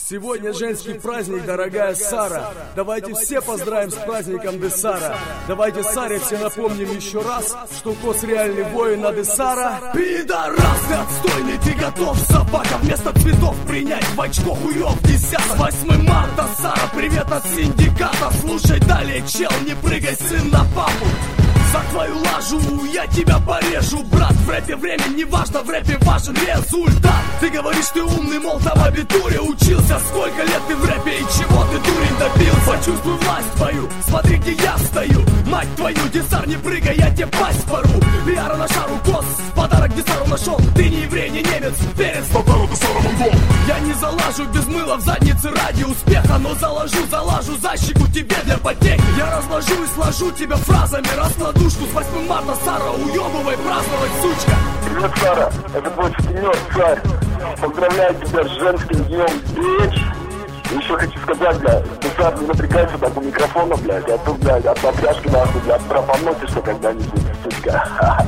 Сегодня женский праздник, дорогая Сара. Давайте все поздравим с праздником Десара. Давайте Саре все напомним еще раз, что Кос реальный воин, а Десара пидорас, ты отстойный, ты готов, собака, вместо цветов принять в очко хуёв десяток. 8 марта, Сара, привет от синдиката. Слушай далее, чел, не прыгай, сын, на папу. За твою лажу я тебя порежу, брат. В рэпе время не важно, в рэпе важен результат. Ты говоришь, ты умный, мол, там в абитуре учился. Сколько лет ты в рэпе и чего ты, дурень, добился? Почувствуй власть твою, смотри, где я стою. Мать твою, Десар, не прыгай, я тебе пасть пору. Пиара на шару, Кос, подарок Десару нашел. Ты не еврей, не немец, перец, подарок Десару монгол. Я не залажу без мыла в заднице ради успеха, но залажу за щеку тебе для потехи. Я разложу и сложу тебя фразами, раскладушку. С 8 марта, Сара, уебывай, праздновать, сучка. Привет, Сара, это твой сутенер, царь. Поздравляю тебя с женским днем, бич. Еще хочу сказать, блядь, ты сам не напрягайся так у микрофона, блядь, а то, блядь, от напряжки, нахуй, блядь, пропоносишься когда-нибудь, сучка.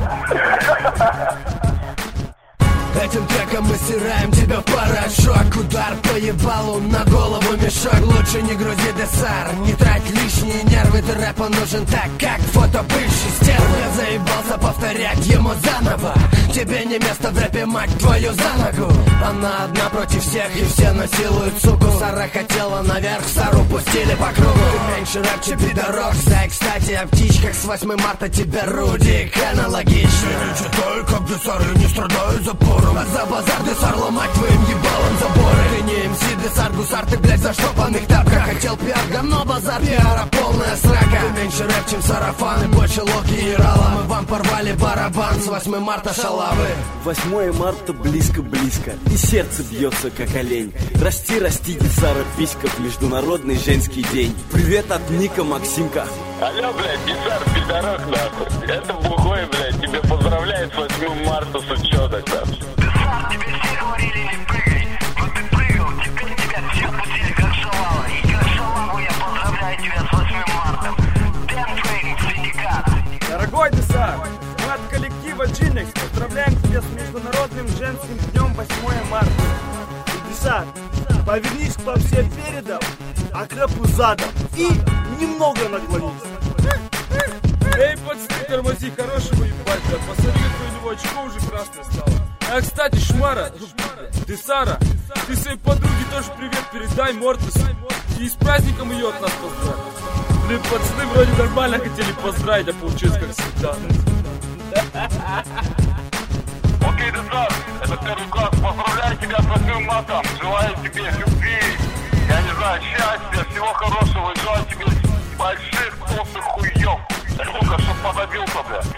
Этим треком мы стираем тебя в порошок. Удар по ебалу, на голову мешок. Лучше не грузи Десар, не трать лишние нервы. Ты рэпу нужен так, как фото бывшей стервы. Я заебался повторять ему заново. Тебе не место в рэпе, мать твою, за ногу. Она одна против всех и все насилуют, суку. Сара хотела наверх, Сару пустили по кругу. Ты меньше рэпче, пидорок. Зай, кстати, о птичках с 8 марта тебе Рудик аналогично. Не читаю, как Десар, и не страдаю запором. А за базар Десар ломать твоим ебалом заборы. Ты не МС, Десар, гусар, ты, блядь, за штопанных тапках. Хотел пиар, говно, базар, пиара, полная срака. Ты меньше рэп, чем сарафан, и больше локи и рала. Мы вам порвали барабан с 8 марта шалавы. 8 марта близко-близко, и сердце бьется, как олень. Расти, Десара, писька, в международный женский день. Привет от Ника, Максимка. Алло, блядь, Десар, пидорок, нахуй. Это бухой, блядь, тебе поздравляет с 8 марта с учеток, нахуй. Десар, тебе все говорили, не прыгай. Но ты прыгал, теперь тебя все пустили, как шалава. И как шалаву я поздравляю тебя с 8 марта. Дэн Трейдинг, синдикат. Дорогой Десар, мы от коллектива Джинекс поздравляем тебя с Международным женским днем 8 марта. Десар, повернись к все передом, а к рэпу задом и немного наклонись. Эй, пацаны, тормози, хорошего ебать, блядь. Посмотри, какое у него очко уже красное стало. А, кстати, Шмара, Десара, ты своей подруге тоже привет передай, Мортесу. И с праздником ее от нас поздравь. Блин, пацаны вроде нормально хотели поздравить, а получилось как всегда. Окей, Десар, это первый класс, поздравляю тебя с 8 мартом. Желаю тебе любви, я не знаю, счастья, всего хорошего. И желаю тебе больших толстых хуев. Сука, чтоб подобился, бля.